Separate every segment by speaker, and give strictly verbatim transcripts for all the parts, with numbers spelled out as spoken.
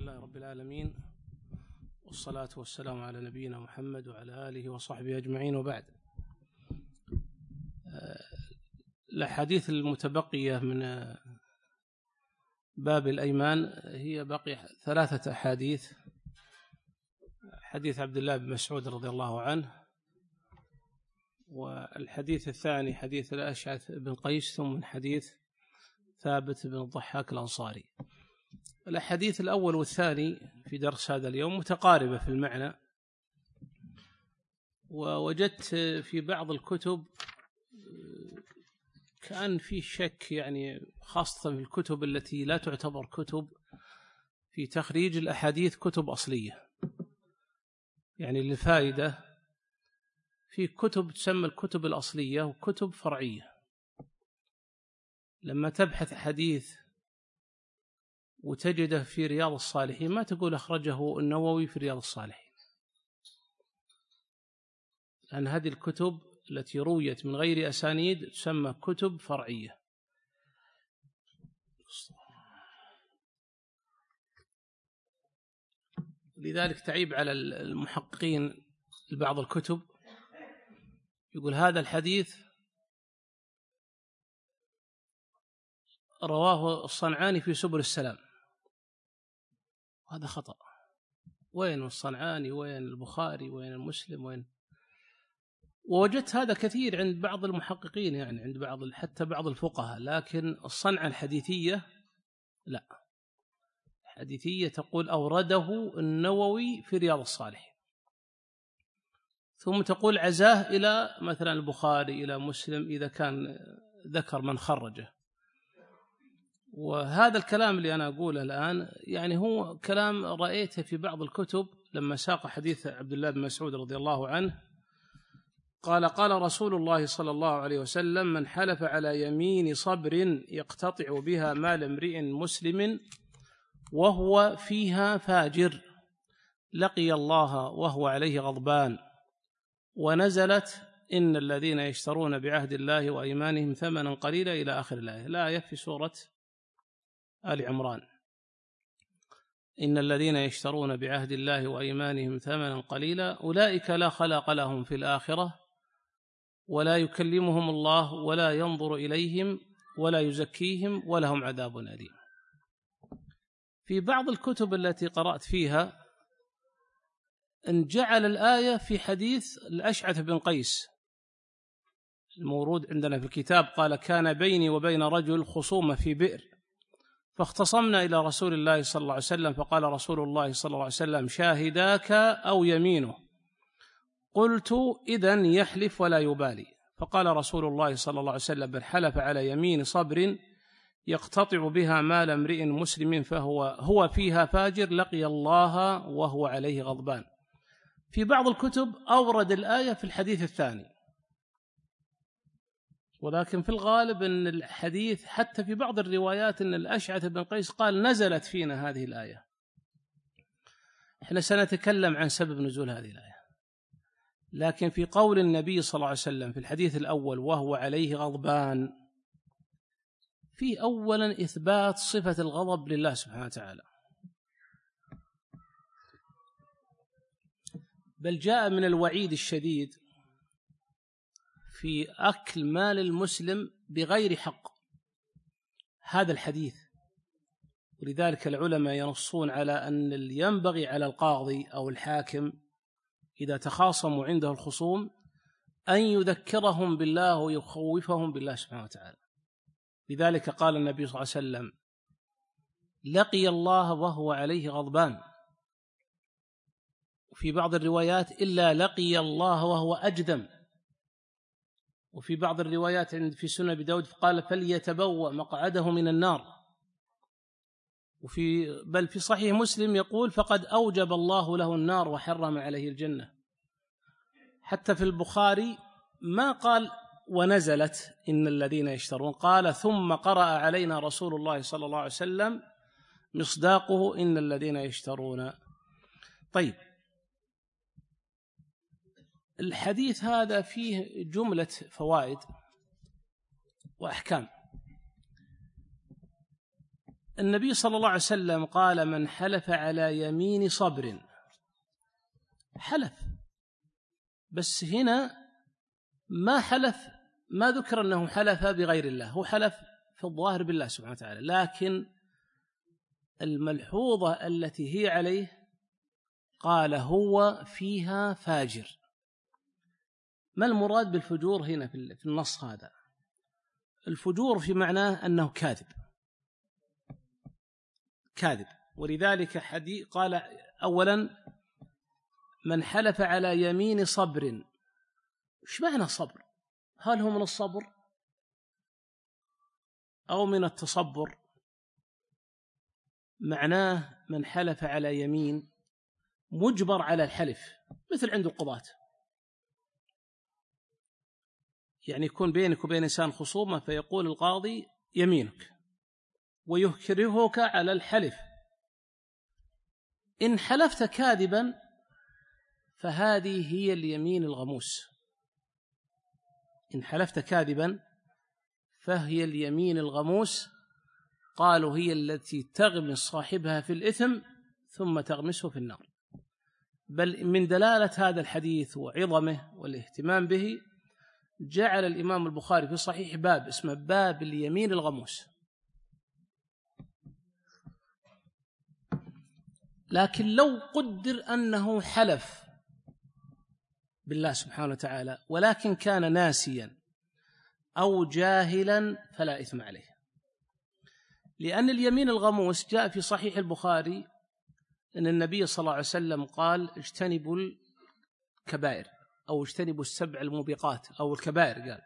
Speaker 1: لله رب العالمين، والصلاة والسلام على نبينا محمد وعلى آله وصحبه أجمعين، وبعد. الأحاديث المتبقية من باب الأيمان هي بقي ثلاثة أحاديث: حديث عبد الله بن مسعود رضي الله عنه، والحديث الثاني حديث الأشعث بن قيس، ثم حديث ثابت بن الضحاك الأنصاري. الحديث الأول والثاني في درس هذا اليوم متقاربة في المعنى، ووجدت في بعض الكتب كان في شك، يعني خاصة في الكتب التي لا تعتبر كتب في تخريج الأحاديث كتب أصلية، يعني للفائدة، في كتب تسمى الكتب الأصلية وكتب فرعية. لما تبحث حديث وتجده في رياض الصالحين ما تقول أخرجه النووي في رياض الصالحين، لأن هذه الكتب التي رويت من غير أسانيد تسمى كتب فرعية. لذلك تعيب على المحققين لبعض الكتب، يقول هذا الحديث رواه الصنعاني في سبل السلام، هذا خطأ. وين الصنعاني؟ وين البخاري؟ وين المسلم؟ وين؟ ووجدت هذا كثير عند بعض المحققين، يعني عند بعض حتى بعض الفقهاء، لكن الصنعة الحديثية لا، الحديثية تقول أورده النووي في رياض الصالحين، ثم تقول عزاه إلى مثلا البخاري إلى مسلم إذا كان ذكر من خرجه. وهذا الكلام اللي أنا أقوله الآن يعني هو كلام رأيته في بعض الكتب لما ساق حديث عبد الله بن مسعود رضي الله عنه قال: قال رسول الله صلى الله عليه وسلم: من حلف على يمين صبر يقتطع بها مال امرئ مسلم وهو فيها فاجر لقي الله وهو عليه غضبان. ونزلت: إن الذين يشترون بعهد الله وأيمانهم ثمنا قليلا إلى آخر الآية، الآية في سورة آل عمران. إن الذين يشترون بعهد الله وأيمانهم ثمنا قليلا أولئك لا خلاق لهم في الآخرة ولا يكلمهم الله ولا ينظر إليهم ولا يزكيهم ولهم عذاب أليم. في بعض الكتب التي قرأت فيها أن جعل الآية في حديث الأشعث بن قيس المورود عندنا في الكتاب، قال: كان بيني وبين رجل خصومة في بئر فاختصمنا إلى رسول الله صلى الله عليه وسلم، فقال رسول الله صلى الله عليه وسلم: شاهداك أو يمينه؟ قلت: إذن يحلف ولا يبالي. فقال رسول الله صلى الله عليه وسلم: بل حلف على يمين صبر يقتطع بها مال امرئ مسلم فهو هو فيها فاجر لقي الله وهو عليه غضبان. في بعض الكتب أورد الآية في الحديث الثاني، ولكن في الغالب أن الحديث حتى في بعض الروايات أن الأشعث بن قيس قال: نزلت فينا هذه الآية. احنا سنتكلم عن سبب نزول هذه الآية، لكن في قول النبي صلى الله عليه وسلم في الحديث الأول وهو عليه غضبان، في أولا إثبات صفة الغضب لله سبحانه وتعالى، بل جاء من الوعيد الشديد في أكل مال المسلم بغير حق هذا الحديث. ولذلك العلماء ينصون على أن ينبغي على القاضي أو الحاكم إذا تخاصموا عنده الخصوم أن يذكرهم بالله ويخوفهم بالله سبحانه وتعالى. لذلك قال النبي صلى الله عليه وسلم: لقي الله وهو عليه غضبان. وفي بعض الروايات: إلا لقي الله وهو أجدم. وفي بعض الروايات عند في سنن أبي داود قال: فليتبوأ مقعده من النار. وفي بل في صحيح مسلم يقول: فقد أوجب الله له النار وحرم عليه الجنة. حتى في البخاري ما قال ونزلت إن الذين يشترون، قال: ثم قرأ علينا رسول الله صلى الله عليه وسلم مصداقه إن الذين يشترون. طيب، الحديث هذا فيه جملة فوائد وأحكام. النبي صلى الله عليه وسلم قال من حلف على يمين صبر، حلف، بس هنا ما حلف، ما ذكر أنه حلف بغير الله، هو حلف في الظاهر بالله سبحانه وتعالى، لكن الملحوظة التي هي عليه قال هو فيها فاجر. ما المراد بالفجور هنا في النص هذا؟ الفجور في معناه أنه كاذب، كاذب. ولذلك حديث قال أولا من حلف على يمين صبر. إيش معنى صبر؟ هل هو من الصبر أو من التصبر؟ معناه من حلف على يمين مجبر على الحلف، مثل عند القضاة، يعني يكون بينك وبين إنسان خصومة فيقول القاضي يمينك ويكرهك على الحلف. إن حلفت كاذبا فهذه هي اليمين الغموس، إن حلفت كاذبا فهي اليمين الغموس. قالوا هي التي تغمس صاحبها في الإثم ثم تغمسه في النار. بل من دلالة هذا الحديث وعظمه والاهتمام به جعل الإمام البخاري في صحيح باب اسمه باب اليمين الغموس. لكن لو قدر أنه حلف بالله سبحانه وتعالى ولكن كان ناسيا أو جاهلا فلا إثم عليه، لأن اليمين الغموس جاء في صحيح البخاري أن النبي صلى الله عليه وسلم قال اجتنبوا الكبائر أو اجتنبوا السبع الموبقات أو الكبائر. قال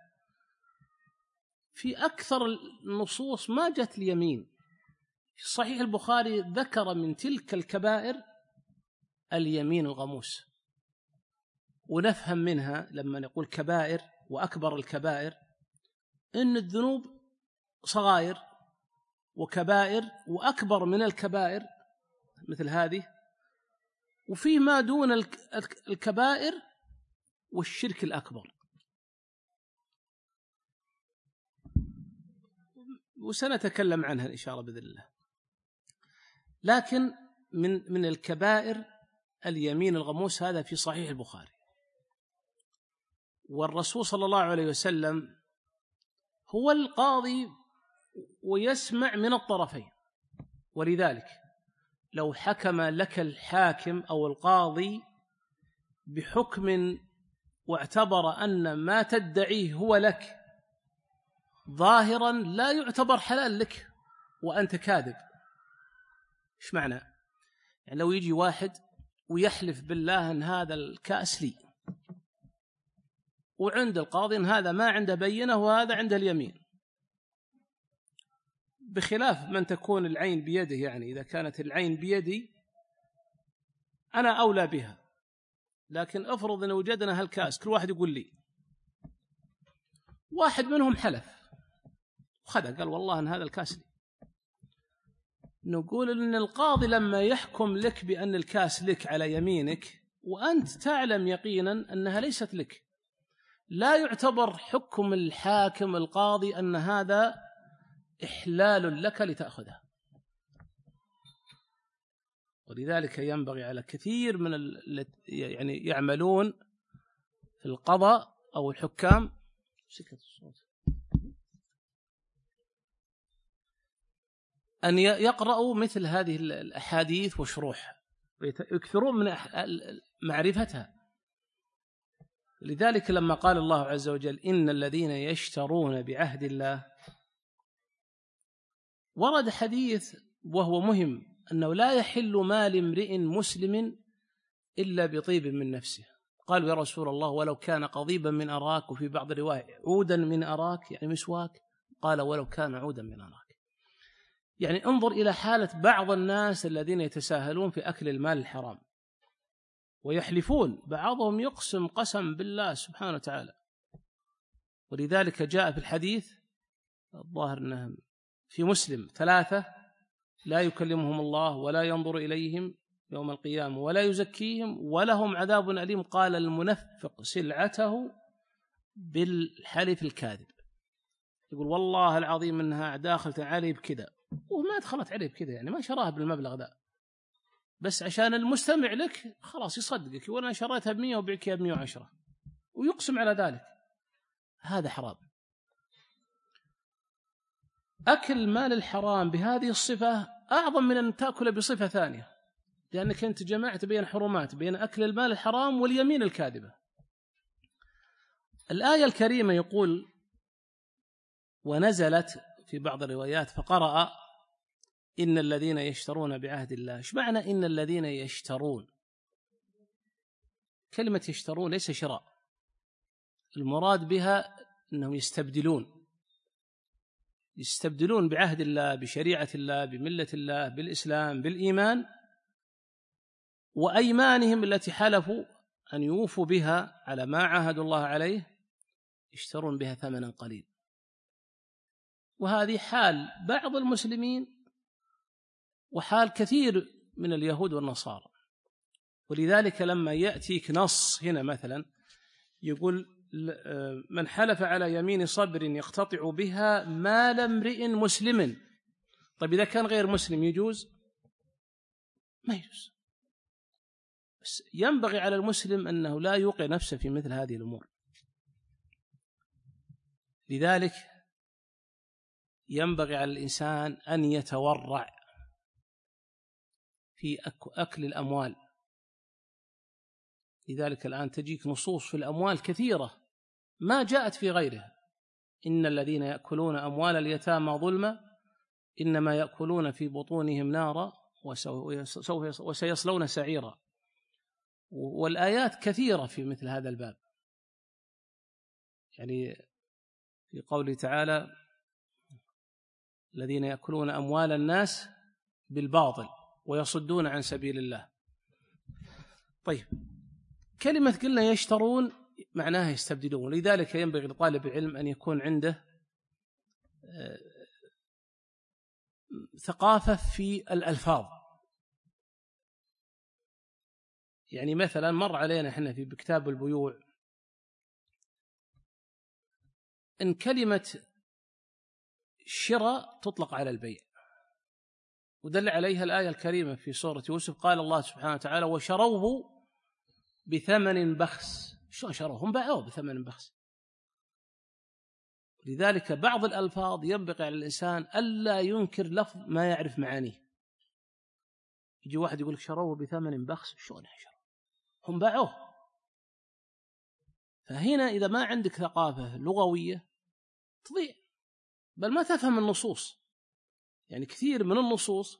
Speaker 1: في أكثر النصوص ما جت اليمين. في صحيح البخاري ذكر من تلك الكبائر اليمين الغموس. ونفهم منها لما نقول كبائر وأكبر الكبائر إن الذنوب صغائر وكبائر وأكبر من الكبائر مثل هذه، وفي ما دون الكبائر والشرك الأكبر. وسنتكلم عنها إن شاء الله بإذن الله. لكن من من الكبائر اليمين الغموس، هذا في صحيح البخاري. والرسول صلى الله عليه وسلم هو القاضي ويسمع من الطرفين، ولذلك لو حكم لك الحاكم أو القاضي بحكم واعتبر أن ما تدعيه هو لك ظاهرا لا يعتبر حلال لك وأنت كاذب. إيش معنى؟ يعني لو يجي واحد ويحلف بالله أن هذا الكأس لي، وعند القاضي أن هذا ما عنده بينة وهذا عنده اليمين، بخلاف من تكون العين بيده. يعني إذا كانت العين بيدي أنا أولى بها، لكن أفرض أن وجدنا هالكأس كل واحد يقول لي، واحد منهم حلف وخذ قال والله أن هذا الكأس لي، نقول أن القاضي لما يحكم لك بأن الكأس لك على يمينك وأنت تعلم يقينا أنها ليست لك، لا يعتبر حكم الحاكم القاضي أن هذا إحلال لك لتأخذها. ولذلك ينبغي على كثير من ال... يعني يعملون في القضاء أو الحكام أن يقرأوا مثل هذه الأحاديث وشروح ويكثرون من معرفتها. لذلك لما قال الله عز وجل إن الذين يشترون بعهد الله، ورد حديث وهو مهم أنه لا يحل مال امرئ مسلم إلا بطيب من نفسه. قالوا يا رسول الله ولو كان قضيبا من أراك، وفي بعض الرواية عودا من أراك يعني مسواك، قال ولو كان عودا من أراك. يعني انظر إلى حالة بعض الناس الذين يتساهلون في أكل المال الحرام ويحلفون، بعضهم يقسم قسم بالله سبحانه وتعالى. ولذلك جاء في الحديث الظاهر أنه في مسلم ثلاثة لا يكلمهم الله ولا ينظر إليهم يوم القيامة ولا يزكيهم ولهم عذاب أليم. قال المنفق سلعته بالحلف الكاذب، يقول والله العظيم أنها داخلة علي بكذا وما دخلت عليه بكذا، يعني ما شراها بالمبلغ ذا، بس عشان المستمع لك خلاص يصدقك، وأنا شريتها بمية وبيعك بمية وعشرة ويقسم على ذلك، هذا حرام. أكل مال الحرام بهذه الصفة أعظم من أن تأكل بصفة ثانية، لأنك أنت جمعت بين حرمات، بين أكل المال الحرام واليمين الكاذبة. الآية الكريمة يقول: ونزلت في بعض الروايات فقرأ إن الذين يشترون بعهد الله. إيش معنى إن الذين يشترون؟ كلمة يشترون ليس شراء، المراد بها أنهم يستبدلون يستبدلون بعهد الله، بشريعة الله، بملة الله، بالإسلام، بالإيمان، وأيمانهم التي حلفوا أن يوفوا بها على ما عاهدوا الله عليه، يشترون بها ثمنا قليل. وهذه حال بعض المسلمين وحال كثير من اليهود والنصارى. ولذلك لما يأتيك نص هنا مثلا يقول: من حلف على يمين صبر يقتطع بها مال امرئ مسلم. طيب إذا كان غير مسلم يجوز؟ ما يجوز. بس ينبغي على المسلم أنه لا يوقع نفسه في مثل هذه الأمور. لذلك ينبغي على الإنسان أن يتورع في أكل الأموال. لذلك الآن تجيك نصوص في الأموال كثيرة ما جاءت في غيرها: إن الذين يأكلون أموال اليتامى ظلما إنما يأكلون في بطونهم نارا وسيصلون سعيرا. والآيات كثيرة في مثل هذا الباب، يعني في قوله تعالى: الذين يأكلون أموال الناس بالباطل ويصدون عن سبيل الله. طيب، كلمة قلنا يشترون معناها يستبدلون. لذلك ينبغي لطالب العلم أن يكون عنده ثقافة في الألفاظ. يعني مثلا مر علينا احنا في كتاب البيوع إن كلمة شراء تطلق على البيع، ودل عليها الآية الكريمة في سورة يوسف: قال الله سبحانه وتعالى: وشروه بثمن بخس. شو شروه؟ هم باعوه بثمن بخس. لذلك بعض الألفاظ ينبغي على الإنسان ألا ينكر لفظ ما يعرف معانيه. يجي واحد يقول لك شروه بثمن بخس، شلون شروه؟ هم باعوه. فهنا إذا ما عندك ثقافة لغوية تضيع، بل ما تفهم النصوص. يعني كثير من النصوص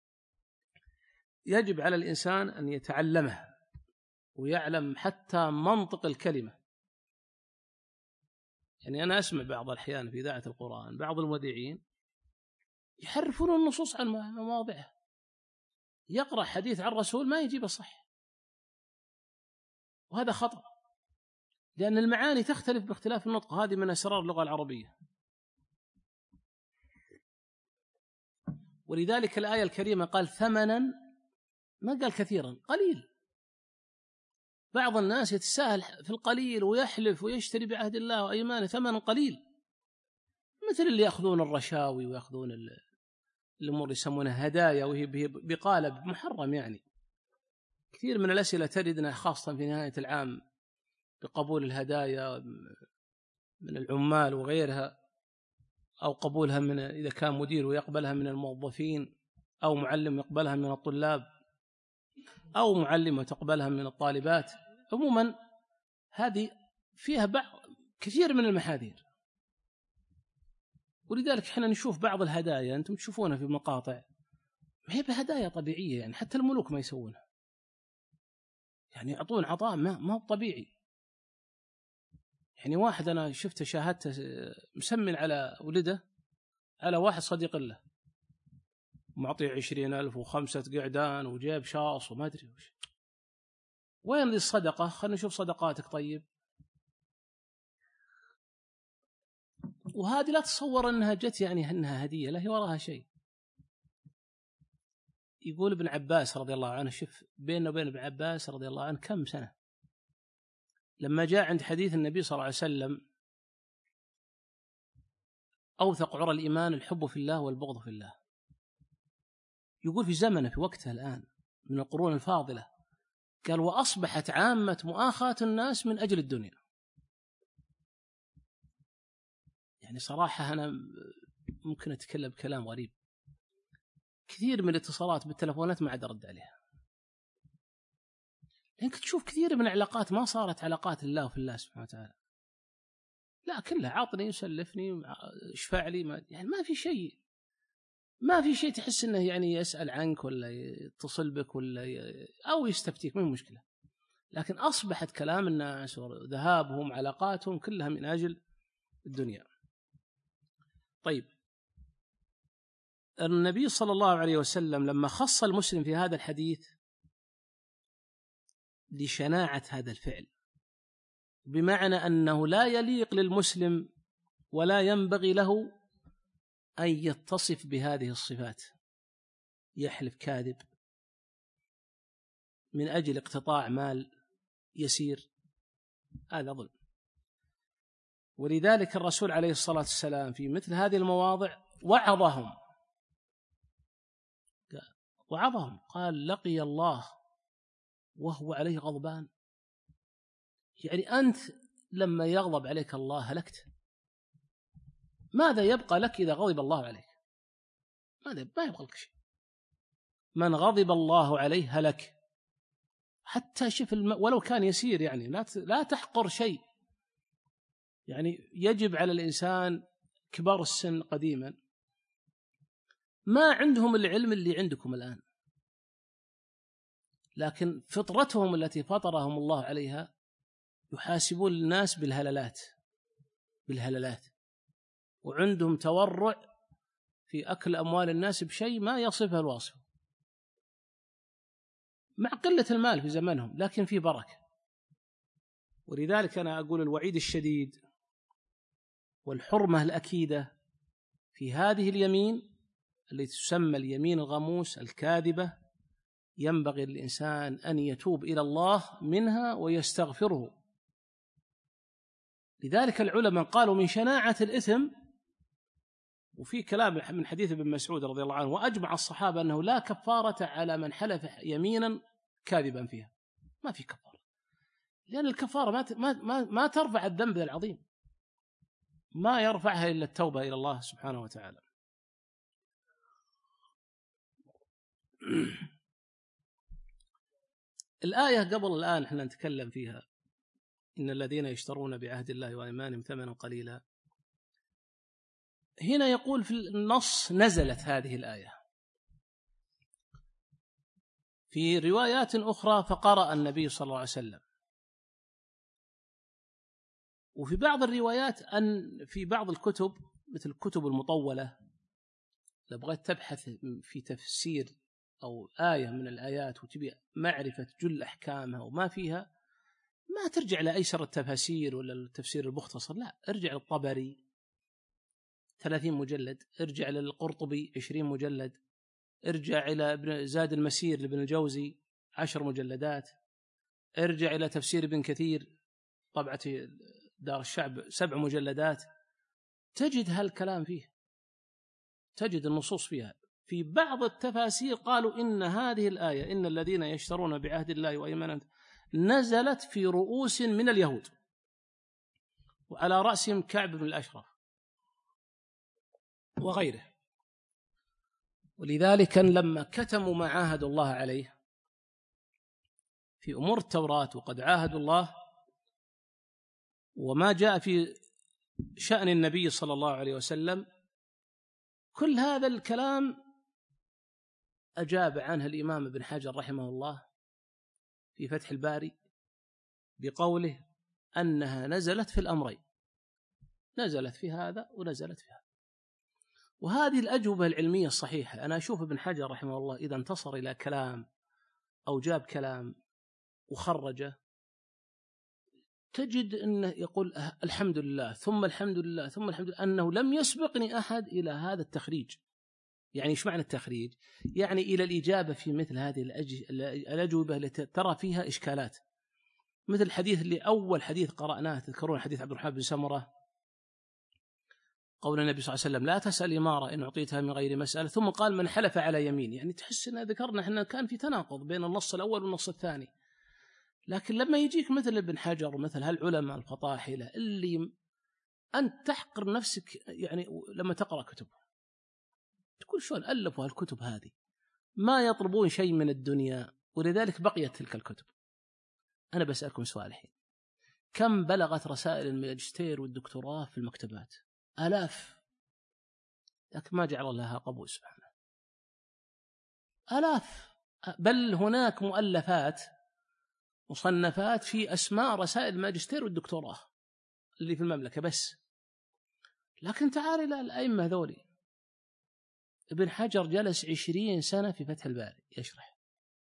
Speaker 1: يجب على الإنسان أن يتعلمها ويعلم حتى منطق الكلمة. يعني أنا أسمع بعض الأحيان في إذاعة القرآن بعض المذيعين يحرفون النصوص عن مواضعها، يقرأ حديث عن الرسول ما يجيب صح، وهذا خطأ، لأن المعاني تختلف باختلاف النطق. هذه من أسرار اللغة العربية. ولذلك الآية الكريمة قال ثمنا، ما قال كثيرا، قليل. بعض الناس يتساهل في القليل ويحلف ويشتري بعهد الله وأيمانه ثمنا قليل، مثل اللي يأخذون الرشاوي ويأخذون الأمور يسمونها هدايا وهي بقالب محرم. يعني كثير من الأسئلة تردنا خاصة في نهاية العام بقبول الهدايا من العمال وغيرها، أو قبولها من إذا كان مدير ويقبلها من الموظفين، أو معلم يقبلها من الطلاب، أو معلمة تقبلها من الطالبات. عموما هذه فيها بعض كثير من المحاذير. ولذلك احنا نشوف بعض الهدايا أنتم تشوفونها في مقاطع ما هي بهدايا طبيعية، يعني حتى الملوك ما يسوونها، يعني يعطون عطاء ما ما هو طبيعي. يعني واحد أنا شفته شاهدته مسمن على ولده على واحد صديق له، معطيه عشرين ألف وخمسة قعدان وجاب شاص وما أدري وش. وين ذي الصدقة؟ خلنا نشوف صدقاتك. طيب، وهذه لا تصور أنها جت يعني أنها هدية، لا هي وراها شيء. يقول ابن عباس رضي الله عنه، شوف بيننا وبين ابن عباس رضي الله عنه كم سنة، لما جاء عند حديث النبي صلى الله عليه وسلم: أوثق عرى الإيمان الحب في الله والبغض في الله. يقول في زمنه في وقتها الآن من القرون الفاضلة، قال وأصبحت عامة مؤاخاة الناس من أجل الدنيا. يعني صراحة أنا ممكن أتكلم كلام غريب، كثير من الاتصالات بالتلفونات ما عاد أرد عليها، لأنك تشوف كثير من العلاقات ما صارت علاقات الله في الله سبحانه وتعالى، لا كلها عطني يسلفني اشفع لي، ما يعني ما في شيء، ما في شيء تحس انه يعني يسأل عنك ولا يتصل بك ولا ي... او يستفتيك، ما هي مشكلة. لكن اصبحت كلام الناس وذهابهم علاقاتهم كلها من اجل الدنيا. طيب النبي صلى الله عليه وسلم لما خص المسلم في هذا الحديث لشناعة هذا الفعل، بمعنى أنه لا يليق للمسلم ولا ينبغي له أن يتصف بهذه الصفات، يحلف كاذب من أجل اقتطاع مال يسير، هذا ظلم. ولذلك الرسول عليه الصلاة والسلام في مثل هذه المواضع وعظهم وعظهم قال لقي الله وهو عليه غضبان. يعني أنت لما يغضب عليك الله هلكت، ماذا يبقى لك إذا غضب الله عليك؟ ماذا ما يبقى لك شيء. من غضب الله عليه هلك. حتى شوف الم... ولو كان يسير، يعني لا ت... لا تحقر شيء. يعني يجب على الإنسان كبار السن قديما ما عندهم العلم اللي عندكم الآن، لكن فطرتهم التي فطرهم الله عليها يحاسبون الناس بالهللات بالهللات وعندهم تورع في أكل أموال الناس بشيء ما يصفه الواصف، مع قلة المال في زمنهم لكن في بركة. ولذلك أنا أقول الوعيد الشديد والحرمة الأكيدة في هذه اليمين التي تسمى اليمين الغموس الكاذبة، ينبغي للإنسان أن يتوب إلى الله منها ويستغفره. لذلك العلماء قالوا من شناعة الإثم، وفي كلام من حديث ابن مسعود رضي الله عنه، وأجمع الصحابة أنه لا كفارة على من حلف يمينا كاذبا فيها، ما في كفارة، لأن الكفارة ما ما ما ترفع الذنب العظيم، ما يرفعها إلا التوبة إلى الله سبحانه وتعالى. الآية قبل الآن احنا نتكلم فيها إن الذين يشترون بعهد الله وأيمانهم ثمنا قليلا، هنا يقول في النص نزلت هذه الآية. في روايات أخرى فقرأ النبي صلى الله عليه وسلم. وفي بعض الروايات أن في بعض الكتب مثل الكتب المطولة لو بغيت تبحث في تفسير أو آية من الآيات وتبي معرفة جل أحكامها وما فيها، ما ترجع لأيسر التفاسير ولا التفسير المختصر، لا ارجع للطبري ثلاثين مجلد، ارجع للقرطبي عشرين مجلد، ارجع إلى ابن زاد المسير لابن الجوزي عشر مجلدات، ارجع إلى تفسير ابن كثير طبعة دار الشعب سبع مجلدات، تجد هالكلام فيه، تجد النصوص فيها. في بعض التفاسير قالوا إن هذه الآية إن الذين يشترون بعهد الله وأيمانهم نزلت في رؤوس من اليهود وعلى رأسهم كعب بن الأشرف وغيره. ولذلك لما كتموا ما عاهدوا الله عليه في أمور التوراة وقد عاهدوا الله وما جاء في شأن النبي صلى الله عليه وسلم، كل هذا الكلام أجاب عنه الإمام ابن حجر رحمه الله في فتح الباري بقوله أنها نزلت في الأمرين، نزلت في هذا ونزلت في هذا. وهذه الأجوبة العلمية الصحيحة. أنا أشوف ابن حجر رحمه الله إذا انتصر إلى كلام أو جاب كلام وخرجه تجد أنه يقول الحمد لله ثم الحمد لله ثم الحمد لله أنه لم يسبقني أحد إلى هذا التخريج. يعني إيش معنى التخريج؟ يعني إلى الإجابة في مثل هذه الأجوبة التي ترى فيها إشكالات، مثل الحديث اللي أول حديث قرأناه تذكرون حديث عبد الرحمن بن سمرة قول النبي صلى الله عليه وسلم لا تسأل إمارة إن أعطيتها من غير مسألة، ثم قال من حلف على يمين. يعني تحس أن ذكرنا أنه كان في تناقض بين النص الأول والنص الثاني. لكن لما يجيك مثل ابن حجر ومثل هالعلماء الفطاحلة اللي أنت تحقر نفسك يعني لما تقرأ كتبه، تقول شلون ألفوا هالكتب هذه، ما يطلبون شيء من الدنيا، ولذلك بقيت تلك الكتب. أنا بسألكم سؤال الحين، كم بلغت رسائل الماجستير والدكتوراه في المكتبات؟ آلاف، لكن ما جعل لها قبول سبحانه. آلاف، بل هناك مؤلفات مصنفات في أسماء رسائل الماجستير والدكتوراه اللي في المملكة بس. لكن تعال إلى الأئمة ذولي، ابن حجر جلس عشرين سنة في فتح الباري يشرح،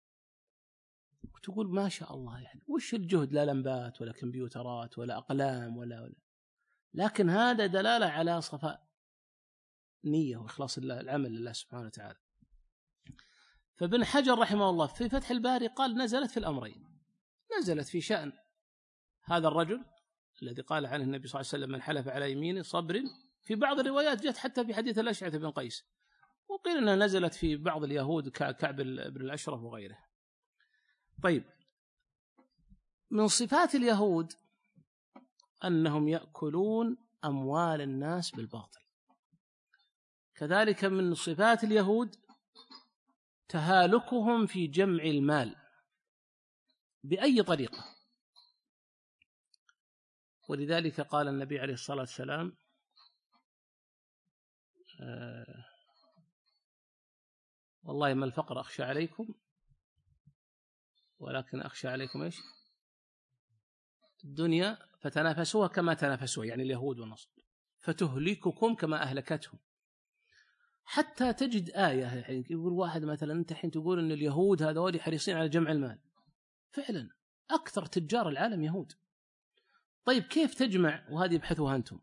Speaker 1: وتقول ما شاء الله، يعني وش الجهد؟ لا لمبات ولا كمبيوترات ولا أقلام ولا ولا لكن هذا دلالة على صفاء نية وإخلاص الله العمل لله سبحانه وتعالى. فابن حجر رحمه الله في فتح الباري قال نزلت في الأمرين، نزلت في شأن هذا الرجل الذي قال عنه النبي صلى الله عليه وسلم من حلف على يمين صبر، في بعض الروايات جت حتى في حديث الأشعث بن قيس، وقيل أنها نزلت في بعض اليهود كعب بن الأشرف وغيره. طيب، من صفات اليهود أنهم يأكلون أموال الناس بالباطل. كذلك من صفات اليهود تهالكهم في جمع المال بأي طريقة. ولذلك قال النبي عليه الصلاة والسلام آه والله ما الفقر أخشى عليكم ولكن أخشى عليكم إيش؟ الدنيا فتنافسوها كما تنافسوها، يعني اليهود والنصارى، فتهلككم كما أهلكتهم. حتى تجد آية، يعني يقول واحد مثلا أنت حين تقول أن اليهود هذول حريصين على جمع المال، فعلا أكثر تجار العالم يهود. طيب كيف تجمع، وهذه ابحثوها أنتم،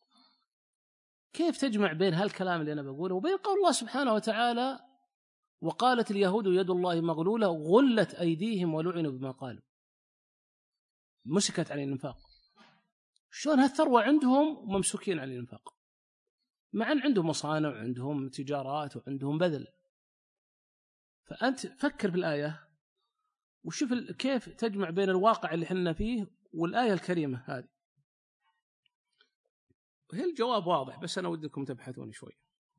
Speaker 1: كيف تجمع بين هالكلام اللي أنا بقوله وبين قول الله سبحانه وتعالى وقالت اليهود يد الله مغلولة غلت أيديهم ولعنوا بما قالوا، مسكت عن الإنفاق. شلون هالثروة عندهم وممسوكين عن الإنفاق، مع أن عندهم مصانع وعندهم تجارات وعندهم بذل؟ فأنت فكر في الآية وشوف كيف تجمع بين الواقع اللي حنا فيه والآية الكريمة هذه. وهي الجواب واضح، بس أنا ودكم تبحثون شوي.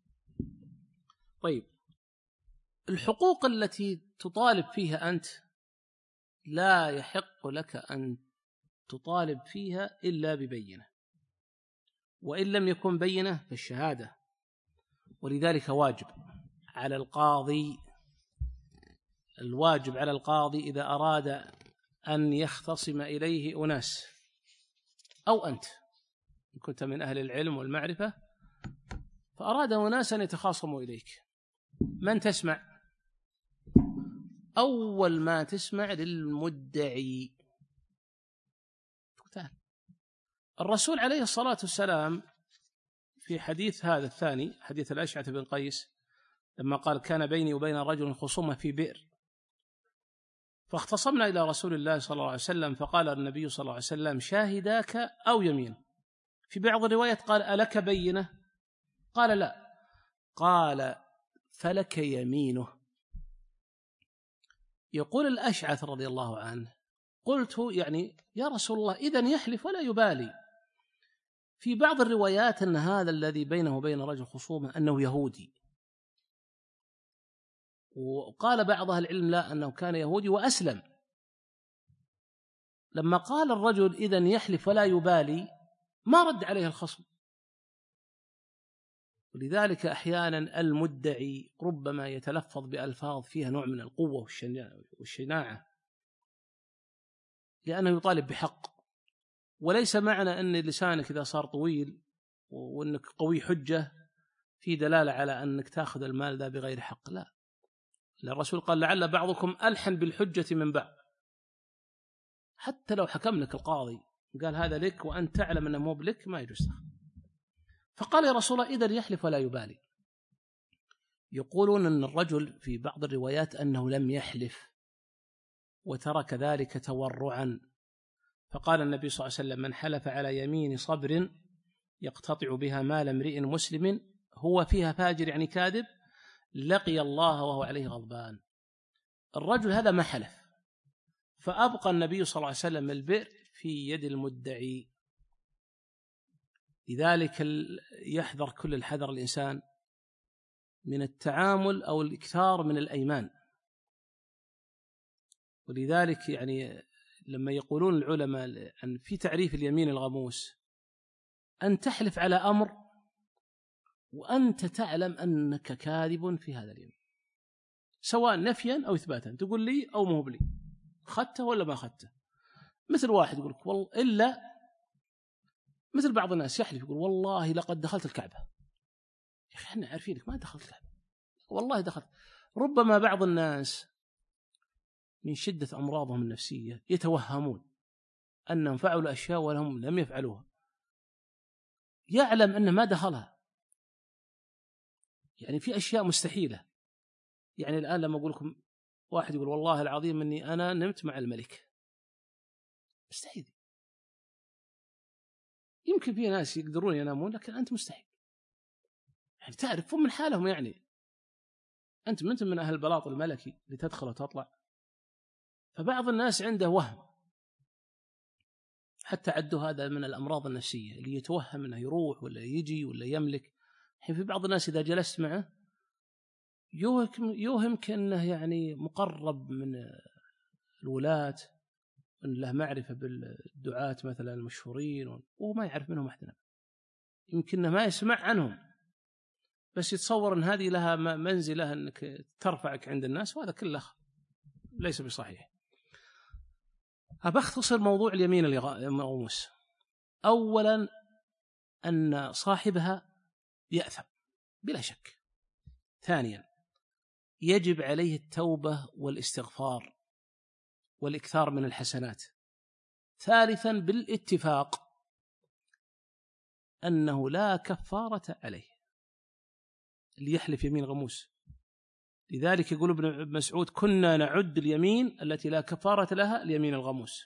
Speaker 1: طيب، الحقوق التي تطالب فيها أنت لا يحق لك أن تطالب فيها إلا ببينة، وإن لم يكن بينة فالشهادة. ولذلك واجب على القاضي، الواجب على القاضي إذا أراد أن يختصم إليه أناس، أو أنت إن كنت من أهل العلم والمعرفة فأراد أناس أن يتخاصموا إليك، من تسمع؟ أول ما تسمع للمدعي. الرسول عليه الصلاة والسلام في حديث هذا الثاني، حديث الأشعث بن قيس، لما قال كان بيني وبين رجل خصومة في بئر فاختصمنا إلى رسول الله صلى الله عليه وسلم، فقال النبي صلى الله عليه وسلم شاهداك أو يمين. في بعض الروايات قال ألك بينة؟ قال لا، قال فلك يمينه. يقول الأشعث رضي الله عنه قلت يعني يا رسول الله إذن يحلف ولا يبالي. في بعض الروايات أن هذا الذي بينه وبين رجل خصومة أنه يهودي، وقال بعض أهل العلم لا، أنه كان يهودي وأسلم. لما قال الرجل إذن يحلف ولا يبالي ما رد عليه الخصم. ولذلك أحيانا المدعي ربما يتلفظ بألفاظ فيها نوع من القوة والشناعة لأنه يطالب بحق، وليس معنى أن لسانك إذا صار طويل وأنك قوي حجة في دلالة على أنك تأخذ المال ذا بغير حق. لا، الرسول قال لعل بعضكم ألحن بالحجة من بعض. حتى لو حكم لك القاضي قال هذا لك وأنت تعلم أنه مو بلك ما يجوز تأخذ. فقال يا رسول الله إذن يحلف ولا يبالي. يقولون أن الرجل في بعض الروايات أنه لم يحلف وترك ذلك تورعا، فقال النبي صلى الله عليه وسلم من حلف على يمين صبر يقتطع بها مال امرئ مسلم هو فيها فاجر يعني كاذب لقي الله وهو عليه غضبان. الرجل هذا ما حلف، فأبقى النبي صلى الله عليه وسلم البئر في يد المدعي. لذلك يحذر كل الحذر الإنسان من التعامل أو الإكثار من الأيمان. ولذلك يعني لما يقولون العلماء أن في تعريف اليمين الغموس أن تحلف على أمر وأنت تعلم أنك كاذب في هذا اليمين، سواء نفيا أو إثباتا، تقول لي أو مو بلي، أخذته ولا ما أخذته. مثل واحد يقول لك والله، إلا مثل بعض الناس يحلف يقول والله لقد دخلت الكعبة. يا أخي احنا عارفينك ما دخلت الكعبة، والله دخلت. ربما بعض الناس من شدة أمراضهم النفسية يتوهمون أنهم فعلوا أشياء ولهم لم يفعلوها، يعلم أنه ما دخلها. يعني في أشياء مستحيلة. يعني الآن لما أقول لكم واحد يقول والله العظيم أني أنا نمت مع الملك، مستحيل. يمكن في ناس يقدرون ينامون لكن أنت مستحيل. يعني تعرف من حالهم، يعني أنت منت من أهل البلاط الملكي لتدخل وتطلع. فبعض الناس عنده وهم، حتى عدوا هذا من الأمراض النفسية اللي يتوهم أنه يروح ولا يجي ولا يملك. حين في بعض الناس إذا جلست معه يوهم كأنه يعني مقرب من الولاة، أن له معرفة بالدعاة مثلا المشهورين، وهو ما يعرف منهم أحد، يمكن ما يسمع عنهم، بس يتصور أن هذه لها منزلة أنك ترفعك عند الناس، وهذا كله ليس بصحيح. أبختصر موضوع اليمين الغموس. أولا أن صاحبها يأثم بلا شك. ثانيا يجب عليه التوبة والاستغفار والإكثار من الحسنات. ثالثا بالاتفاق أنه لا كفارة عليه اللي يحلف يمين غموس. لذلك يقول ابن مسعود كنا نعد اليمين التي لا كفارة لها اليمين الغموس.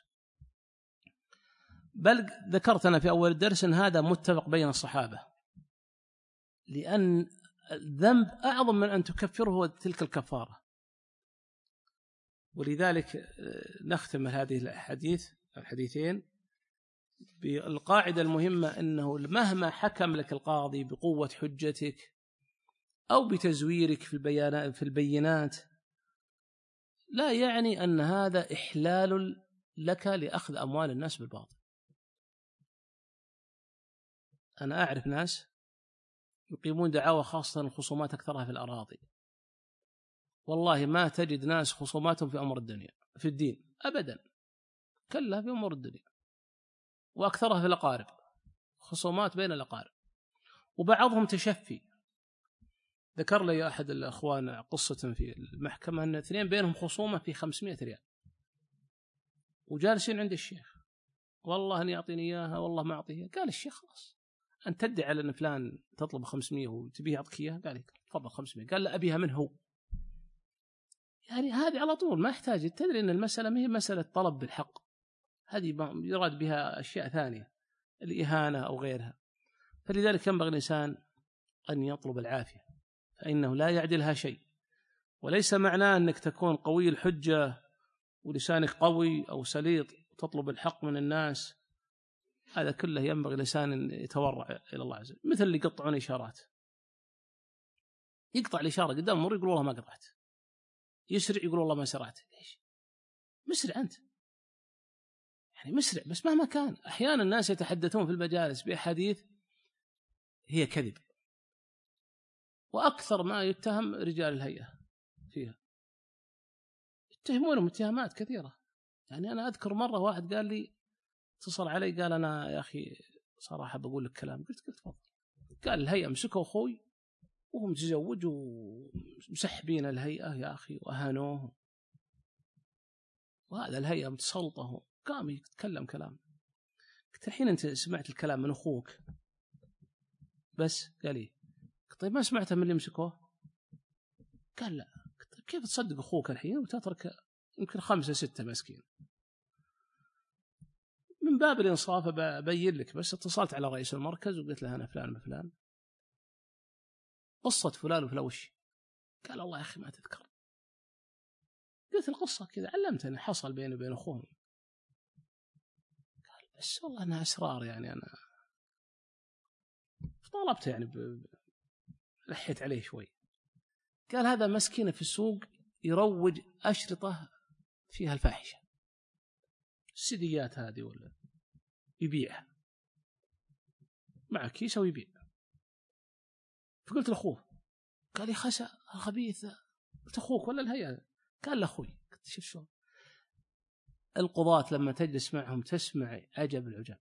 Speaker 1: بل ذكرت أنا في أول الدرس أن هذا متفق بين الصحابة، لأن الذنب أعظم من أن تكفره تلك الكفارة. ولذلك نختم هذه الحديث الحديثين بالقاعدة المهمة أنه مهما حكم لك القاضي بقوة حجتك أو بتزويرك في البيانات في البينات لا يعني أن هذا إحلال لك لأخذ أموال الناس بالباطل. أنا أعرف ناس يقيمون دعاوى خاصة الخصومات أكثرها في الأراضي، والله ما تجد ناس خصوماتهم في أمر الدنيا في الدين أبدا، كلها في أمور الدنيا، وأكثرها في الأقارب، خصومات بين الأقارب، وبعضهم تشفي. ذكر لي أحد الأخوان قصة في المحكمة أن اثنين بينهم خصومة في خمسمائة ريال، وجالسين عند الشيخ والله أن يعطيني إياها والله ما أعطيها. قال الشيخ خلاص أن تدعي على أن فلان تطلب خمسمائة وتبيه يعطيك إياها. قال لك تفضل خمسمائة. قال لا أبيها منه. يعني هذه على طول ما يحتاج. تدري أن المسألة ما هي مسألة طلب بالحق، هذه يراد بها أشياء ثانية، الإهانة أو غيرها. فلذلك ينبغي الإنسان أن يطلب العافية، فإنه لا يعدلها شيء. وليس معناه أنك تكون قوي الحجة ولسانك قوي أو سليط وتطلب الحق من الناس. هذا كله ينبغي الإنسان أن يتورع إلى الله عز وجل. مثل اللي يقطعون إشارات، يقطع الإشارة قدام المرور يقول والله ما قطعت، يسرع يقول والله ما سرعت. ليش مسرع أنت؟ يعني مسرع، بس مهما كان أحيانا الناس يتحدثون في المجالس بأحاديث هي كذب، وأكثر ما يتهم رجال الهيئة فيها، يتهمونهم اتهامات كثيرة. يعني أنا أذكر مرة واحد قال لي اتصل علي قال أنا يا أخي صراحة بقول لك كلام. قلت قلت تفضل. قال الهيئة مسكوا أخوي وهم متزوج ومسحبين الهيئة يا أخي وأهانوه، وهذا الهيئة متسلطة. قام يتكلم كلام. قلت الحين أنت سمعت الكلام من أخوك بس؟ قال لي طيب ما سمعته من اللي مسكوه؟ قال لا. طيب كيف تصدق أخوك الحين وتترك يمكن خمسة ستة مسكين؟ من باب الإنصاف أبين لك، بس اتصلت على رئيس المركز وقلت له أنا فلان بفلان، قصة فلان وفلان وش؟ قال الله يا أخي ما تذكر. قلت القصة كذا، علمتني حصل بيني وبين أخوهم. قال بس والله أنها أسرار يعني. أنا طلبت يعني ب... لحيت عليه شوي. قال هذا مسكينة في السوق يروج أشرطة فيها الفاحشة، السيديات هذه ولا يبيعها مع كيسة ويبيع. فقلت لأخوه، قال لي خسأ الخبيث. قلت أخوك ولا الهيئة؟ قال لأخوي. قلت شوف شو القضاة لما تجلس معهم تسمع عجب العجاب.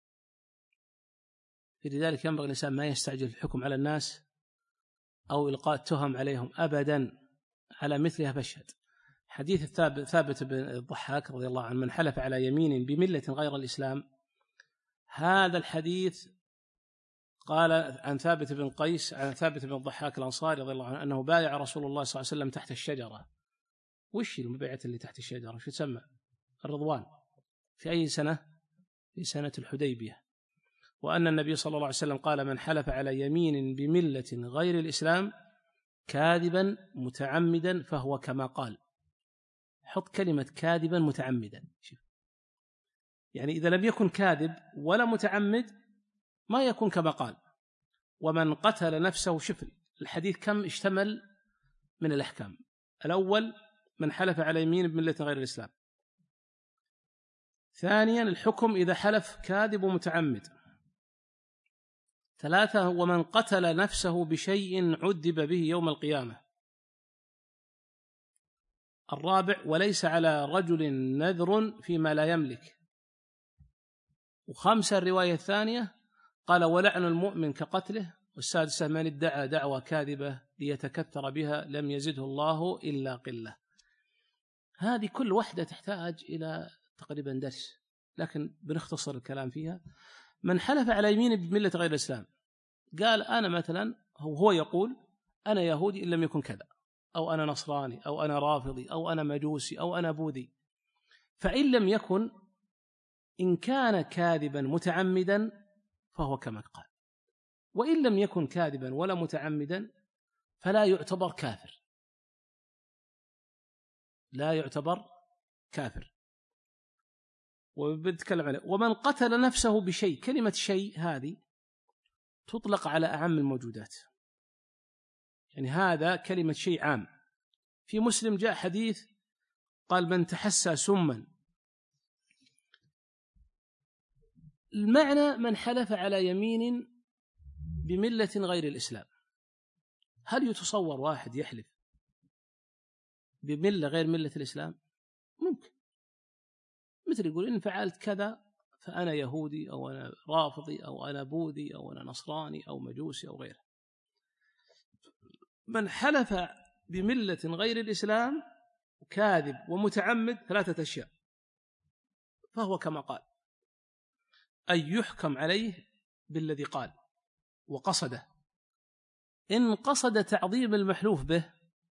Speaker 1: لذلك ينبغي الإنسان ما يستعجل الحكم على الناس أو إلقاء التهم عليهم أبدا، على مثلها فاشهد. حديث الثابت ثابت بن الضحاك رضي الله عنه من حلف على يمين بملة غير الإسلام، هذا الحديث قال عن ثابت بن قيس عن ثابت بن الضحاك الأنصاري رضي الله عنه أنه بايع رسول الله صلى الله عليه وسلم تحت الشجرة. وش المبيعة اللي تحت الشجرة؟ شو تسمى؟ الرضوان. في أي سنة؟ في سنة الحديبية. وأن النبي صلى الله عليه وسلم قال من حلف على يمين بملة غير الإسلام كاذبا متعمدا فهو كما قال. حط كلمة كاذبا متعمدا. شوف يعني إذا لم يكن كاذب ولا متعمد ما يكون كما قال. ومن قتل نفسه، شوف الحديث كم اشتمل من الأحكام. الأول من حلف على يمين بملة غير الإسلام. ثانيا الحكم إذا حلف كاذب ومتعمد. ثلاثة ومن قتل نفسه بشيء عذب به يوم القيامة. الرابع وليس على رجل نذر فيما لا يملك. وخمسة الرواية الثانية قال ولعن المؤمن كقتله. والسادسة من ادعى دعوى كاذبة ليتكثر بها لم يزده الله إلا قلة. هذه كل واحدة تحتاج إلى تقريبا درس، لكن بنختصر الكلام فيها. من حلف على يمين بملة غير الإسلام، قال أنا مثلا هو يقول أنا يهودي إن لم يكن كذا، أو أنا نصراني، أو أنا رافضي، أو أنا مجوسي، أو أنا بوذي. فإن لم يكن، إن كان كاذبا متعمدا فهو كما قال، وإن لم يكن كاذبا ولا متعمدا فلا يعتبر كافر، لا يعتبر كافر. وبنتكلم عليه. ومن قتل نفسه بشيء، كلمة شيء هذه تطلق على أعم الموجودات، يعني هذا كلمة شيء عام. في مسلم جاء حديث قال من تحسى سما، المعنى من حلف على يمين بملة غير الإسلام. هل يتصور واحد يحلف بملة غير ملة الإسلام؟ ممكن، مثل يقول إن فعلت كذا فأنا يهودي، أو أنا رافضي، أو أنا بوذي، أو أنا نصراني، أو مجوسي، أو غيره. من حلف بملة غير الإسلام كاذب ومتعمد ثلاثة أشياء فهو كما قال، أن يحكم عليه بالذي قال وقصده. إن قصد تعظيم المحلوف به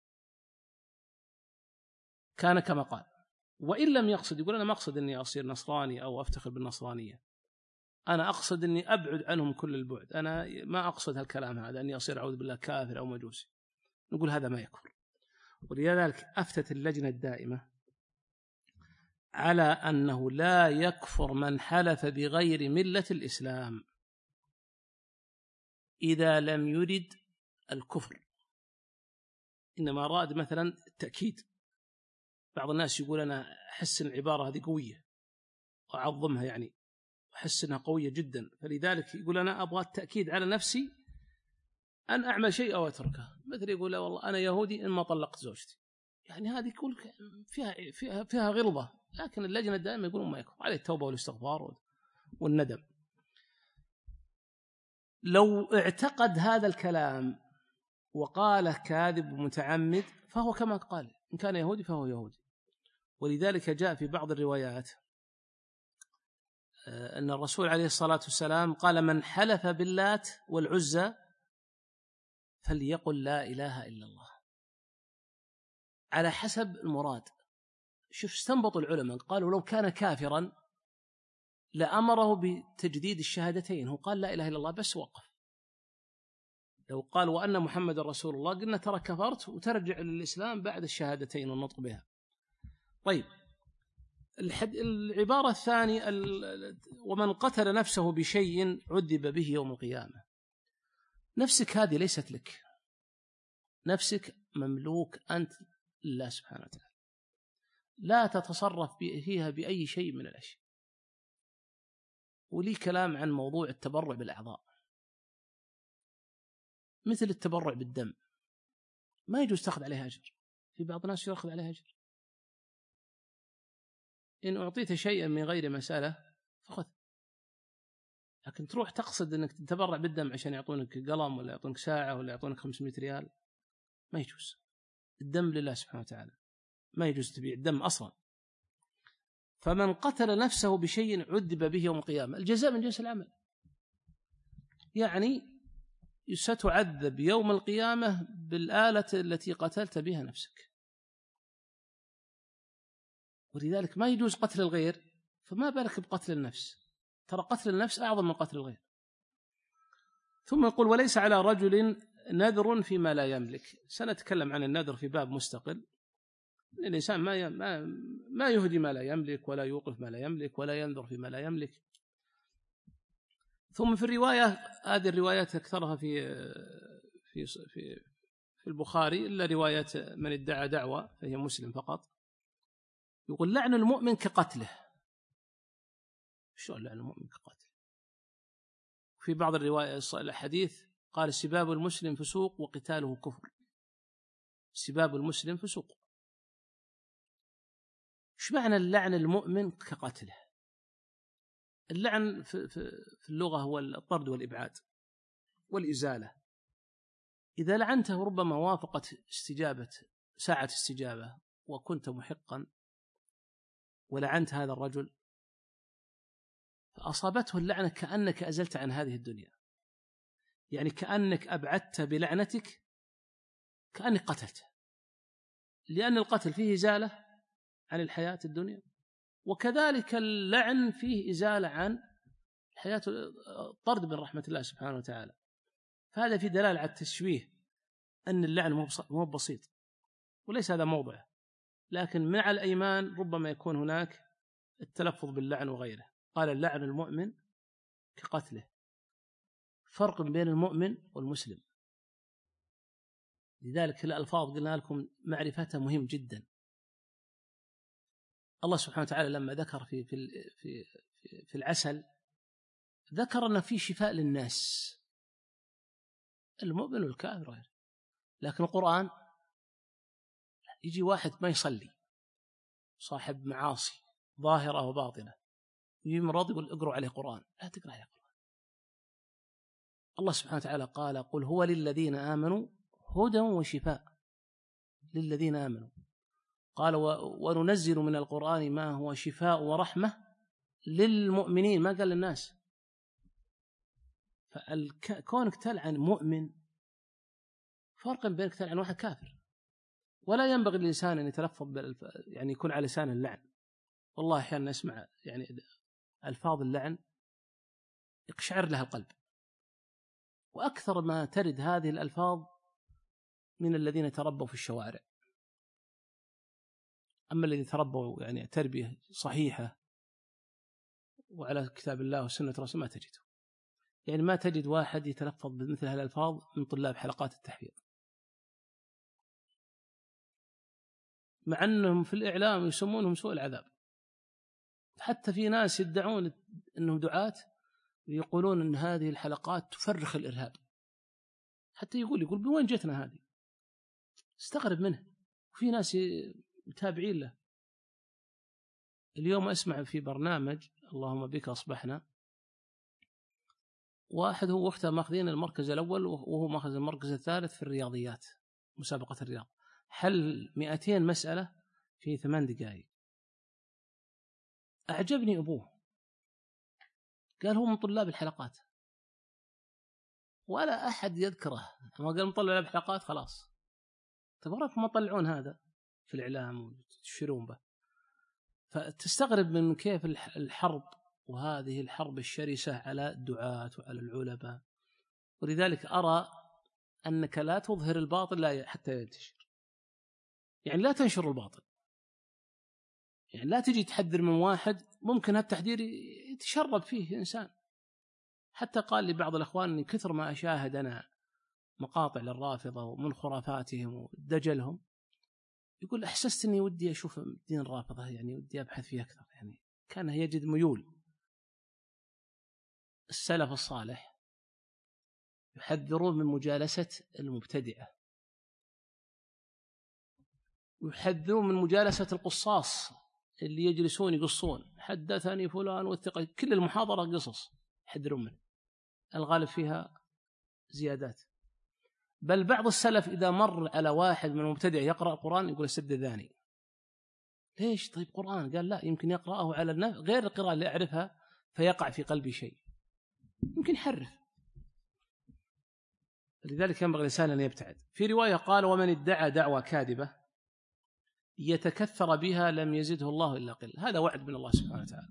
Speaker 1: كان كما قال، وإن لم يقصد، يقول أنا ما أقصد أني أصير نصراني أو أفتخر بالنصرانية، أنا أقصد أني أبعد عنهم كل البعد، أنا ما أقصد هالكلام هذا أني أصير أعوذ بالله كافر أو مجوسي، نقول هذا ما يكفر. ولذلك أفتت اللجنة الدائمة على أنه لا يكفر من حلف بغير ملة الإسلام إذا لم يرد الكفر، إنما أراد مثلا التأكيد. بعض الناس يقول أنا أحس أن العبارة هذه قوية وأعظمها، يعني أحس أنها قوية جدا، فلذلك يقول أنا أبغى التأكيد على نفسي أن أعمل شيء أو أتركه. مثل يقول لا والله أنا يهودي إن ما طلقت زوجتي، يعني هذه يقول فيها فيها فيها غلظة. لكن اللجنة الدائمة يقولون ما يكفر، عليه التوبة والاستغفار والندم. لو اعتقد هذا الكلام وقال كاذب ومتعمد فهو كما قال، إن كان يهودي فهو يهودي. ولذلك جاء في بعض الروايات أن الرسول عليه الصلاة والسلام قال من حلف باللات والعزى فليقل لا إله إلا الله، على حسب المراد. شوف استنبط العلماء قالوا لو كان كافرا لأمره بتجديد الشهادتين. هو قال لا إله إلا الله بس وقف. لو قال وأن محمد رسول الله قلنا ترى كفرت وترجع للإسلام بعد الشهادتين والنطق بها. طيب العبارة الثانية ومن قتل نفسه بشيء عذب به يوم القيامة. نفسك هذه ليست لك، نفسك مملوك أنت لله سبحانه وتعالى، لا تتصرف فيها بأي شيء من الأشياء. ولي كلام عن موضوع التبرع بالأعضاء، مثل التبرع بالدم ما يجوز تأخذ عليه أجر، في بعض الناس يأخذ عليه أجر. إن أعطيت شيئا من غير مسألة فخذ، لكن تروح تقصد أنك تتبرع بالدم عشان يعطونك قلم ولا يعطونك ساعة ولا يعطونك خمسمائة ريال، ما يجوز. الدم لله سبحانه وتعالى، ما يجوز تبيع الدم أصلا. فمن قتل نفسه بشيء عذب به يوم القيامة، الجزاء من جنس العمل، يعني ستعذب يوم القيامة بالآلة التي قتلت بها نفسك. ولذلك ما يجوز قتل الغير، فما بالك بقتل النفس، ترى قتل النفس أعظم من قتل الغير. ثم يقول وليس على رجل نذر فيما لا يملك. سنتكلم عن النذر في باب مستقل. الإنسان ما ما ما يهدي ما لا يملك، ولا يوقف ما لا يملك، ولا ينذر فيما لا يملك. ثم في الرواية، هذه الروايات أكثرها في في في في البخاري إلا رواية من ادعى دعوة فهي مسلم فقط، يقول لعن المؤمن كقتله. شو لعن المؤمن كقتله؟ في بعض الروايات الحديث قال سباب المسلم فسوق وقتاله كفر. سباب المسلم فسوق. ايش معنى اللعن المؤمن كقتله؟ اللعن في, في, في اللغة هو الطرد والإبعاد والإزالة. إذا لعنته ربما وافقت استجابة ساعة استجابة وكنت محقا ولعنت هذا الرجل فأصابته اللعنة كأنك أزلت عن هذه الدنيا، يعني كأنك أبعدت بلعنتك، كأنك قتلته، لأن القتل فيه إزالة عن الحياة الدنيا، وكذلك اللعن فيه إزالة عن الحياة، طرد من رحمة الله سبحانه وتعالى. فهذا في دلالة على التشبيه أن اللعن مو بسيط، وليس هذا موضعه، لكن مع الأيمان ربما يكون هناك التلفظ باللعن وغيره. قال اللعن المؤمن كقتله، فرق بين المؤمن والمسلم. لذلك الألفاظ قلنا لكم معرفتها مهم جدا. الله سبحانه وتعالى لما ذكر في في في في العسل ذكر أن في شفاء للناس، المؤمن والكافر غير. لكن القرآن يجي واحد ما يصلي، صاحب معاصي ظاهرة وباطنة، يجي مرض يقول اقرأ عليه قرآن، لا تقرأ عليه قرآن. الله سبحانه وتعالى قال قل هو للذين آمنوا هدى وشفاء للذين آمنوا. قال وننزل من القرآن ما هو شفاء ورحمة للمؤمنين، ما قال للناس. فكونك تلعن مؤمن فرق بينك تلعن واحد كافر. ولا ينبغي للإنسان أن يتلفظ يعني يكون على لسان اللعن. والله أحيانا نسمع يعني ألفاظ اللعن يقشعر لها القلب، وأكثر ما ترد هذه الألفاظ من الذين تربوا في الشوارع. أما الذين تربوا يعني تربية صحيحة وعلى كتاب الله وسنة رسول ما تجده، يعني ما تجد واحد يتلفظ بمثل هذه الألفاظ من طلاب حلقات التحفيظ، مع أنهم في الإعلام يسمونهم سوء العذاب. حتى في ناس يدعون أنهم دعاة ويقولون أن هذه الحلقات تفرخ الإرهاب، حتى يقول يقول بوين جتنا هذه، استغرب منه. وفي ناس متابعين له. اليوم أسمع في برنامج اللهم بك أصبحنا، واحد هو واختها ماخذين المركز الأول وهو ماخذ المركز الثالث في الرياضيات، مسابقة الرياض، حل مئتين مسألة في ثمان دقائق. أعجبني أبوه، قال هو من طلاب الحلقات، ولا أحد يذكره. ما قال من طلاب الحلقات خلاص، تبارك ما طلعون هذا في الإعلام وتشيرون به. فتستغرب من كيف الحرب وهذه الحرب الشرسة على الدعاة وعلى العلماء. ولذلك أرى أنك لا تظهر الباطل لا حتى ينتشر، يعني لا تنشر الباطل، يعني لا تجي تحذر من واحد ممكن هالتحذير يتشرب فيه إنسان. حتى قال لي بعض الأخوان أني كثر ما أشاهد أنا مقاطع للرافضة ومن خرافاتهم ودجلهم، يقول أحسست أني ودي أشوف دين الرافضة، يعني ودي أبحث فيه أكثر، يعني كان يجد ميول. السلف الصالح يحذرون من مجالسة المبتدعة، ويحذرون من مجالسة القصاص اللي يجلسون يقصون، حدثني فلان والثقة، كل المحاضرة قصص يحذرون منه، الغالب فيها زيادات. بل بعض السلف إذا مر على واحد من المبتدع يقرأ القرآن يقول السد الذاني. ليش؟ طيب قرآن. قال لا، يمكن يقرأه على الناس غير القراءة اللي أعرفها فيقع في قلبي شيء، يمكن يحرف. لذلك ينبغي الإنسان أن يبتعد. في رواية قال: ومن ادعى دعوى كاذبة يتكثر بها لم يزده الله إلا قل. هذا وعد من الله سبحانه وتعالى.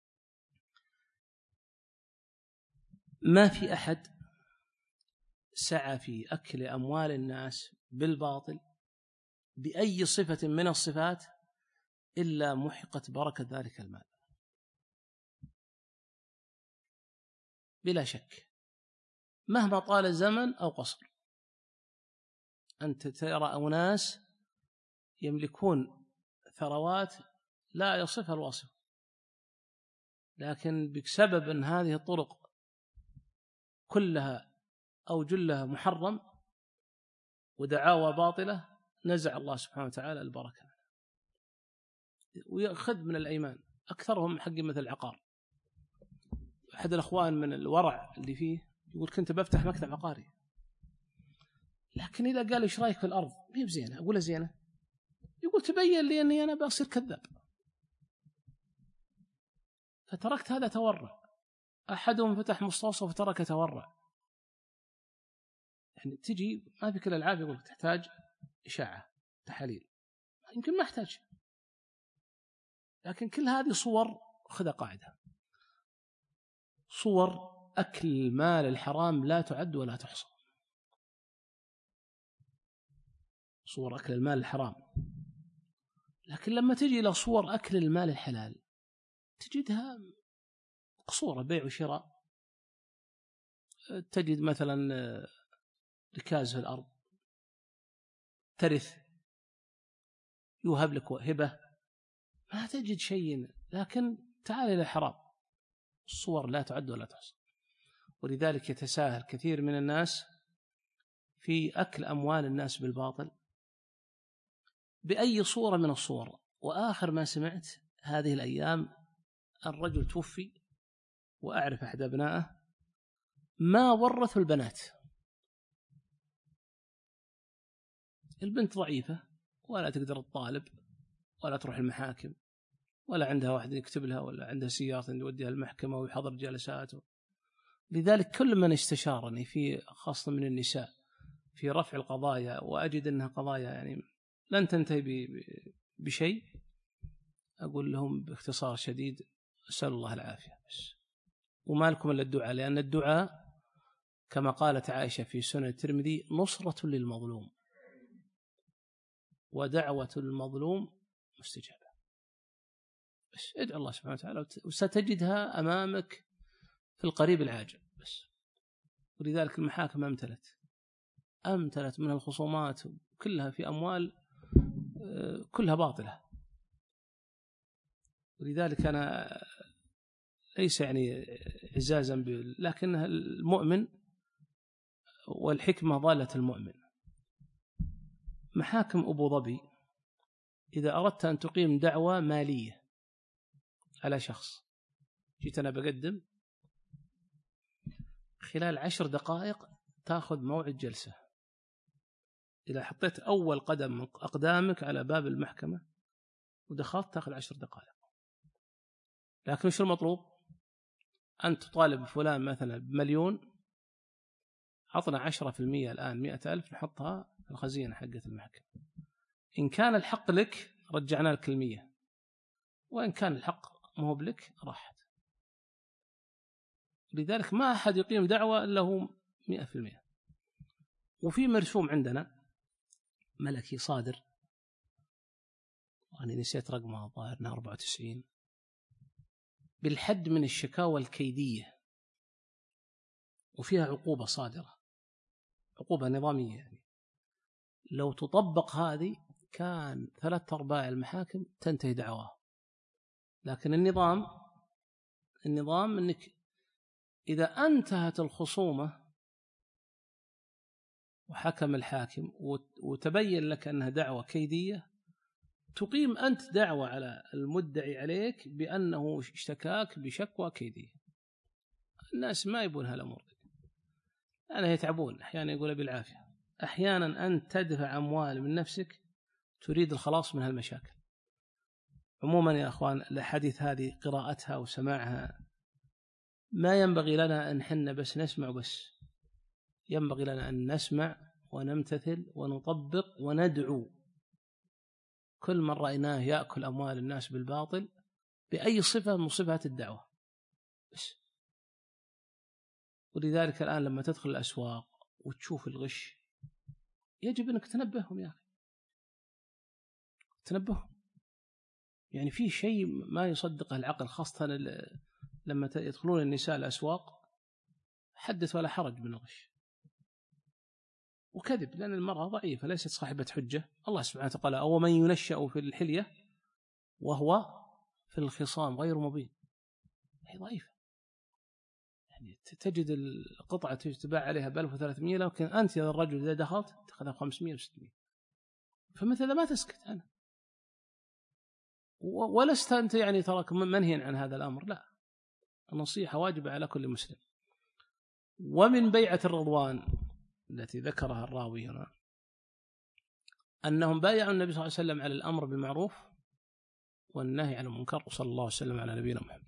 Speaker 1: ما في أحد سعى في أكل أموال الناس بالباطل بأي صفة من الصفات إلا محقت بركة ذلك المال بلا شك، مهما طال الزمن أو قصر. أنت ترى أناس يملكون ثروات لا يصفها الواصف، لكن بسبب أن هذه الطرق كلها أو جلها محرم ودعاوى باطلة نزع الله سبحانه وتعالى البركة، ويأخذ من الأيمان. أكثرهم حق مثل العقار. أحد الأخوان من الورع اللي فيه يقول: كنت بفتح مكتب عقاري، لكن إذا قال إيش رأيك في الأرض مي بزينة، أقول زينة، يقول تبين لي أني أنا بصير كذاب، فتركت هذا تورع. أحدهم فتح مستوصف وترك تورع. يعني تجي ما في كل العاب يقول تحتاج إشاعة تحاليل، يمكن ما أحتاج، لكن كل هذه صور. خذ قاعدة: صور أكل المال الحرام لا تعد ولا تحصى. صور أكل المال الحرام. لكن لما تجي إلى صور أكل المال الحلال تجدها قصورة، بيع وشراء. تجد مثلا ركاز في الأرض، ترث، يوهب لك هبة، ما تجد شيء. لكن تعال إلى الحرام، الصور لا تعد ولا تحصى. ولذلك يتساهل كثير من الناس في أكل أموال الناس بالباطل بأي صورة من الصور. وآخر ما سمعت هذه الأيام الرجل توفي، وأعرف أحد أبنائه ما ورثوا البنات. البنت ضعيفة ولا تقدر تطالب ولا تروح المحاكم، ولا عندها واحد يكتب لها، ولا عندها سيارة يوديها المحكمة ويحضر جلساته. لذلك كل من استشارني في خاصة من النساء في رفع القضايا، وأجد أنها قضايا يعني لن تنتهي بشيء، أقول لهم باختصار شديد: أسأل الله العافية بس، وما لكم إلا الدعاء، لأن الدعاء كما قالت عائشة في سنن الترمذي نصرة للمظلوم، ودعوة المظلوم مستجابة. بس ادعو الله سبحانه وتعالى وستجدها أمامك في القريب العاجل بس. ولذلك المحاكم أمتلت أمتلت من الخصومات كلها في أموال كلها باطلة. ولذلك أنا ليس يعني عزازا ب... لكن المؤمن والحكمة ضالة المؤمن. محاكم أبو ظبي إذا أردت أن تقيم دعوة مالية على شخص، جيت أنا بقدم، خلال عشر دقائق تأخذ موعد جلسة. إذا حطيت أول قدم من أقدامك على باب المحكمة ودخلت تأخذ عشر دقائق. لكن شو المطلوب؟ أنت تطالب فلان مثلا بمليون، عطنا عشرة في المية الآن مئة ألف نحطها في الخزينة حقة المحكمة. إن كان الحق لك رجعنا لك المية، وإن كان الحق مو بلك راحت. لذلك ما أحد يقيم دعوة إلا هو مئة في المئة. وفي مرسوم عندنا ملكي صادر، أنا نسيت رقمها ظاهرنا أربعة وتسعين، بالحد من الشكاوى الكيدية، وفيها عقوبة صادرة، عقوبة نظامية يعني. لو تطبق هذه كان ثلاث أرباع المحاكم تنتهي دعواها. لكن النظام النظام أنك إذا انتهت الخصومة وحكم الحاكم وتبين لك أنها دعوة كيدية، تقيم أنت دعوة على المدعي عليك بأنه اشتكاك بشكوى كيدية. الناس ما يبون هالأمور، أنا يتعبون أحيانا، يقول بالعافية. أحيانا أنت تدفع أموال من نفسك تريد الخلاص من هالمشاكل. عموما يا أخوان، الأحاديث هذه قراءتها وسماعها ما ينبغي لنا أن حنا بس نسمع بس، ينبغي لنا أن نسمع ونمتثل ونطبق وندعو كل من رأيناه يأكل أموال الناس بالباطل بأي صفة من صفات الدعوة بس. ولذلك الآن لما تدخل الأسواق وتشوف الغش يجب أنك تنبههم يا أخي، تنبههم. يعني في شيء ما يصدقه العقل، خاصة لما يدخلون النساء الأسواق، حدث ولا حرج من الغش وكذب، لأن المرأة ضعيفة ليست صاحبة حجة. الله سبحانه وتعالى: أو من ينشأ في الحلية وهو في الخصام غير مبين. هي ضعيفة، يعني تجد القطعة تباع عليها ب ألف وثلاثمئة، لكن أنت يا الرجل إذا دخلت تأخذها بخمسمئة وستمئة. فمثل ما تسكت عنه، ولست أنت يعني تراك منهيا عن هذا الأمر، لا، النصيحة واجبة على كل مسلم. ومن بيعة الرضوان التي ذكرها الراوي هنا أنهم بايعوا النبي صلى الله عليه وسلم على الأمر بالمعروف والنهي عن المنكر. وصلى الله وسلم على نبينا محمد.